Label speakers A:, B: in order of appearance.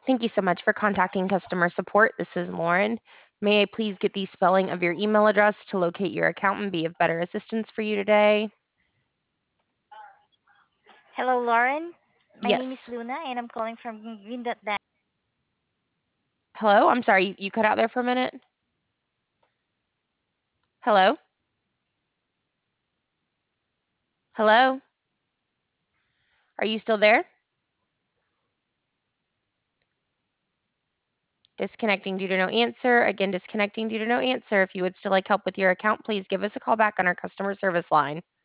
A: Thank you so much for contacting customer support. This is Lauren. May I please get the spelling of your email address to locate your account and be of better assistance for you today?
B: Hello, Lauren. My name is
A: Yes.
B: Luna, and I'm calling from Green Dot Bank.
A: Hello? I'm sorry, you cut out there for a minute. Hello? Hello? Are you still there? Disconnecting due to no answer. Again, disconnecting due to no answer. If you would still like help with your account, please give us a call back on our customer service line.